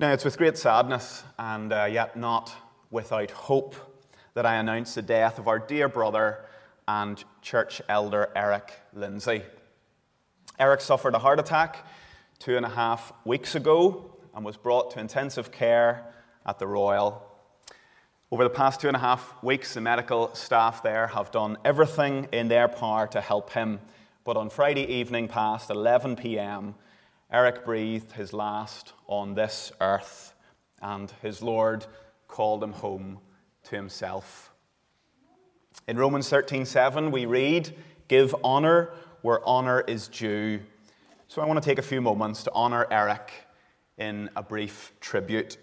Now, it's with great sadness, and yet not without hope, that I announce the death of our dear brother and church elder Eric Lindsay. Eric suffered a heart attack 2.5 weeks ago and was brought to intensive care at the Royal. Over the past 2.5 weeks, the medical staff there have done everything in their power to help him, but on Friday evening past 11 p.m, Eric breathed his last on this earth, and his Lord called him home to himself. In Romans 13:7, we read, "Give honor where honor is due." So I want to take a few moments to honor Eric in a brief tribute.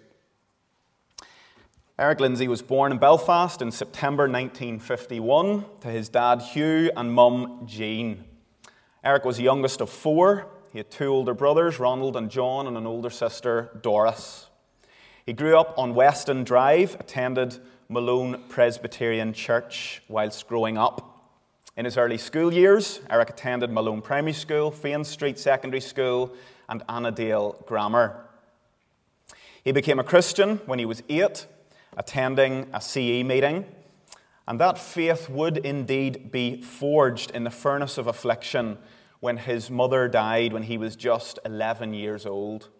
Eric Lindsay was born in Belfast in September 1951 to his dad Hugh and mum Jean. Eric was the youngest of 4. He had 2 older brothers, Ronald and John, and an older sister, Doris. He grew up on Weston Drive, attended Malone Presbyterian Church whilst growing up. In his early school years, Eric attended Malone Primary School, Fain Street Secondary School, and Annadale Grammar. He became a Christian when he was 8, attending a CE meeting, and that faith would indeed be forged in the furnace of affliction when his mother died when he was just 11 years old.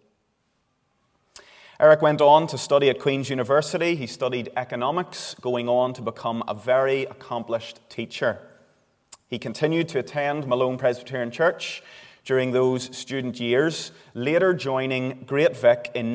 Eric went on to study at Queen's University. He studied economics, going on to become a very accomplished teacher. He continued to attend Malone Presbyterian Church during those student years, later joining Great Vic in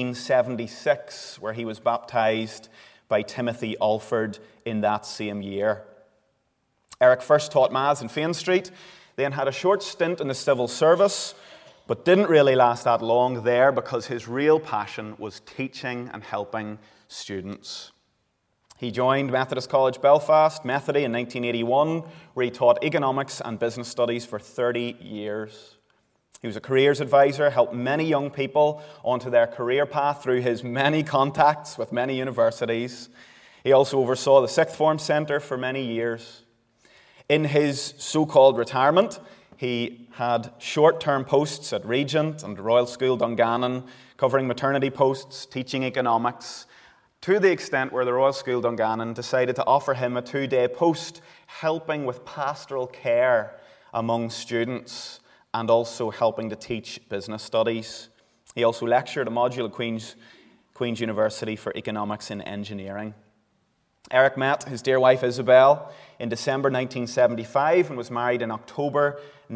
1976, where he was baptized by Timothy Alford in that same year. Eric first taught maths in Fain Street, then had a short stint in the civil service, but didn't really last that long there because his real passion was teaching and helping students. He joined Methodist College Belfast, Methody, in 1981, where he taught economics and business studies for 30 years. He was a careers advisor, helped many young people onto their career path through his many contacts with many universities. He also oversaw the Sixth Form Centre for many years. In his so-called retirement, he had short-term posts at Regent and Royal School Dungannon, covering maternity posts, teaching economics, to the extent where the Royal School Dungannon decided to offer him a 2-day post helping with pastoral care among students and also helping to teach business studies. He also lectured a module at Queen's University for economics and engineering. Eric met his dear wife Isabel in December 1975 and was married in October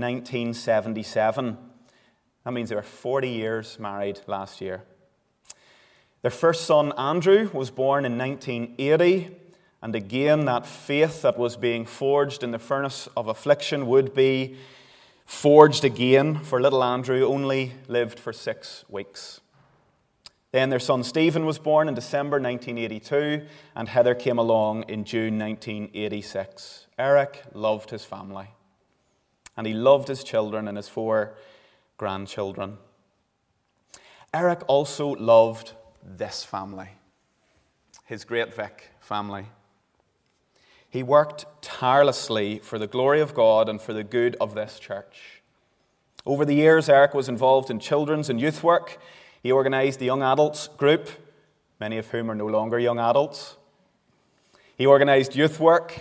1977. That means they were 40 years married last year. Their first son, Andrew, was born in 1980, and again that faith that was being forged in the furnace of affliction would be forged again, for little Andrew only lived for 6 weeks. Then their son Stephen was born in December 1982, and Heather came along in June 1986. Eric loved his family, and he loved his children and his 4 grandchildren. Eric also loved this family, his Great Vic family. He worked tirelessly for the glory of God and for the good of this church. Over the years, Eric was involved in children's and youth work. He organised the young adults group, many of whom are no longer young adults. He organised youth work.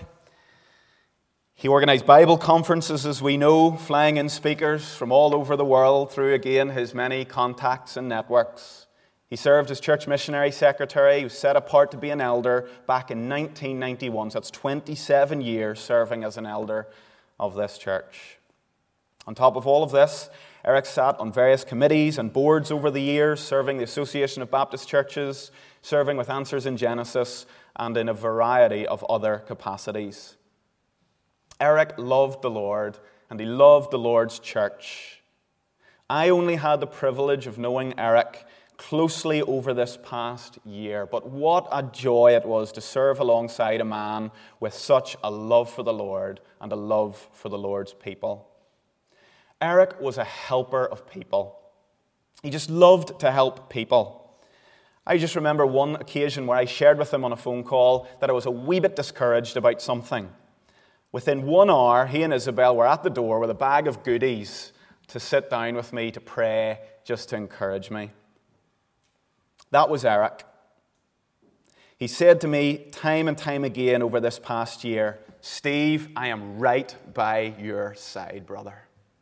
He organised Bible conferences, as we know, flying in speakers from all over the world through, again, his many contacts and networks. He served as church missionary secretary. He was set apart to be an elder back in 1991. So that's 27 years serving as an elder of this church. On top of all of this, Eric sat on various committees and boards over the years, serving the Association of Baptist Churches, serving with Answers in Genesis, and in a variety of other capacities. Eric loved the Lord, and he loved the Lord's church. I only had the privilege of knowing Eric closely over this past year, but what a joy it was to serve alongside a man with such a love for the Lord and a love for the Lord's people. Eric was a helper of people. He just loved to help people. I just remember one occasion where I shared with him on a phone call that I was a wee bit discouraged about something. Within 1 hour, he and Isabel were at the door with a bag of goodies to sit down with me to pray, just to encourage me. That was Eric. He said to me time and time again over this past year, "Steve, I am right by your side, brother."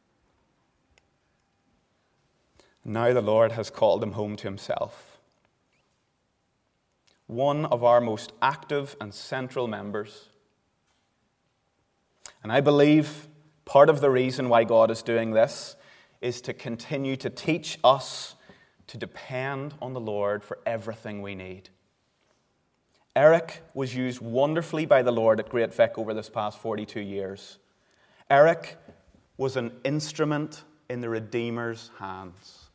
Now the Lord has called him home to himself. One of our most active and central members. And I believe part of the reason why God is doing this is to continue to teach us to depend on the Lord for everything we need. Eric was used wonderfully by the Lord at Great Vic over this past 42 years. Eric was an instrument in the Redeemer's hands.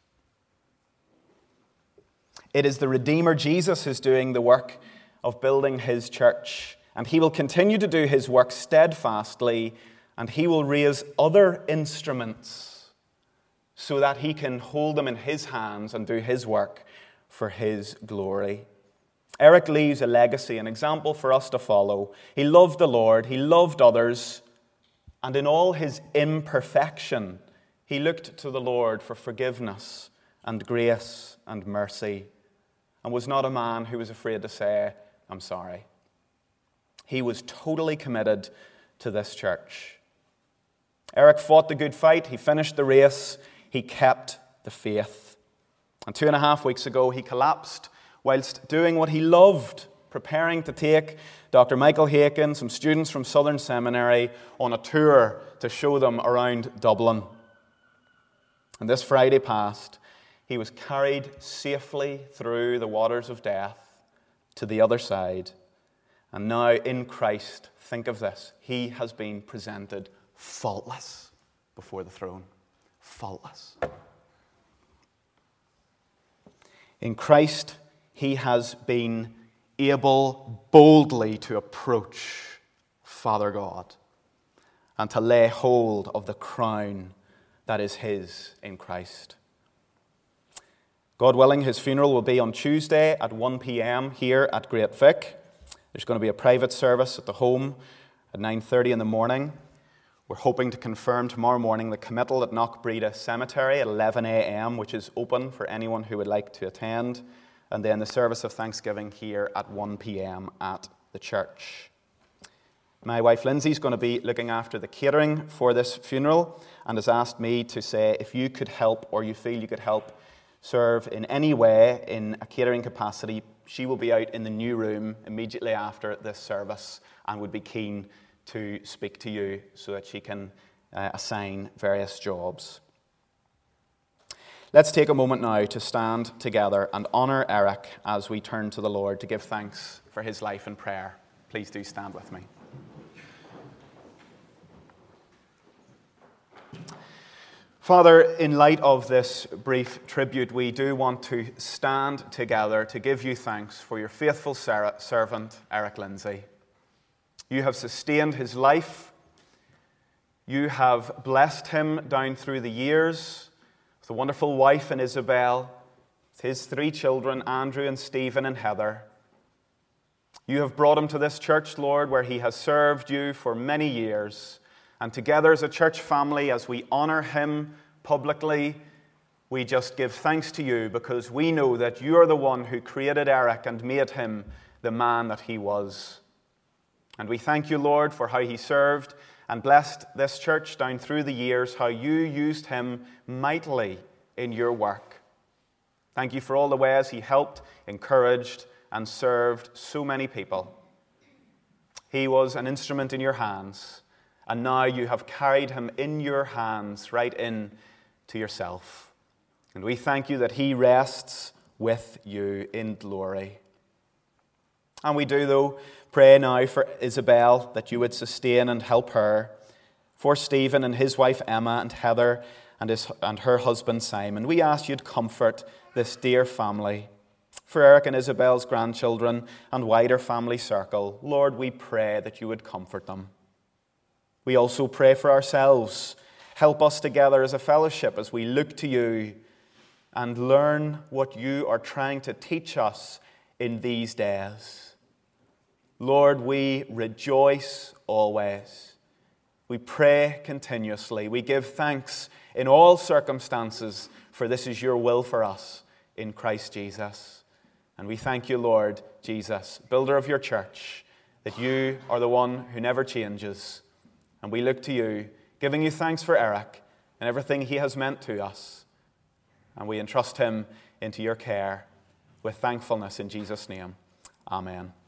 It is the Redeemer Jesus who's doing the work of building his church, and he will continue to do his work steadfastly, and he will raise other instruments so that he can hold them in his hands and do his work for his glory. Eric leaves a legacy, an example for us to follow. He loved the Lord, he loved others, and in all his imperfection, he looked to the Lord for forgiveness and grace and mercy, and was not a man who was afraid to say, "I'm sorry." He was totally committed to this church. Eric fought the good fight, he finished the race, he kept the faith. And 2.5 weeks ago, he collapsed whilst doing what he loved, preparing to take Dr. Michael Haken, some students from Southern Seminary, on a tour to show them around Dublin. And this Friday past, he was carried safely through the waters of death to the other side. And now in Christ, think of this, he has been presented faultless before the throne. Faultless. In Christ, he has been able boldly to approach Father God and to lay hold of the crown that is his in Christ. God willing, his funeral will be on Tuesday at 1 p.m. here at Great Vic. There's going to be a private service at the home at 9:30 in the morning. We're hoping to confirm tomorrow morning the committal at Knockbreda Cemetery at 11 a.m., which is open for anyone who would like to attend. And then the service of Thanksgiving here at 1 p.m. at the church. My wife Lindsay is going to be looking after the catering for this funeral and has asked me to say if you could help or you feel you could help serve in any way in a catering capacity. She will be out in the new room immediately after this service and would be keen to speak to you so that she can assign various jobs. Let's take a moment now to stand together and honour Eric as we turn to the Lord to give thanks for his life and prayer. Please do stand with me. Father, in light of this brief tribute, we do want to stand together to give you thanks for your faithful servant, Eric Lindsay. You have sustained his life. You have blessed him down through the years with a wonderful wife in Isabel, with his 3 children, Andrew and Stephen and Heather. You have brought him to this church, Lord, where he has served you for many years. And together as a church family, as we honour him publicly, we just give thanks to you because we know that you are the one who created Eric and made him the man that he was. And we thank you, Lord, for how he served and blessed this church down through the years, how you used him mightily in your work. Thank you for all the ways he helped, encouraged, and served so many people. He was an instrument in your hands, and now you have carried him in your hands right in to yourself. And we thank you that he rests with you in glory. And we do, though, pray now for Isabel, that you would sustain and help her, for Stephen and his wife Emma and Heather and her husband Simon. We ask you to comfort this dear family. For Eric and Isabel's grandchildren and wider family circle, Lord, we pray that you would comfort them. We also pray for ourselves. Help us together as a fellowship as we look to you and learn what you are trying to teach us in these days. Lord, we rejoice always. We pray continuously. We give thanks in all circumstances, for this is your will for us in Christ Jesus. And we thank you, Lord Jesus, builder of your church, that you are the one who never changes. And we look to you, giving you thanks for Eric and everything he has meant to us. And we entrust him into your care with thankfulness in Jesus' name. Amen.